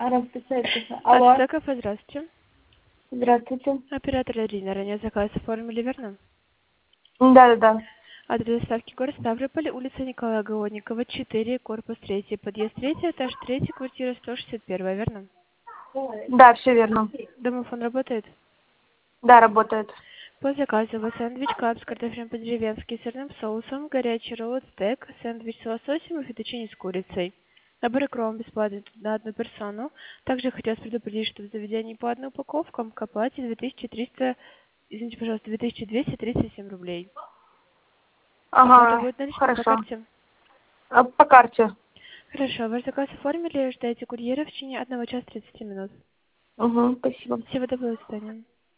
Алло, Ацтеков, здравствуйте. здравствуйте. Оператор Ирина, ранее заказ оформили, верно? Да. Адрес доставки город Ставрополь, улица Николая Голодникова, 4, корпус 3, подъезд 3, этаж 3, квартира 161, верно? Да, все верно. Домофон работает? Да, работает. По заказу вы сэндвич кап с картофелем по-деревенски, сырным соусом, горячий ролл, стейк, сэндвич с лососем и фетучини с курицей. Набор икром бесплатный на одну персону. Также хотелось предупредить, что в заведении по одной упаковкам к оплате 2300, извините, пожалуйста, 2237 рублей. Оплата Ага, будет наличными по хорошо. карте? По карте. Хорошо, ваш заказ оформили, ждайте курьера в течение 1 часа 30 минут. Угу, спасибо. Всего доброго, до свидания.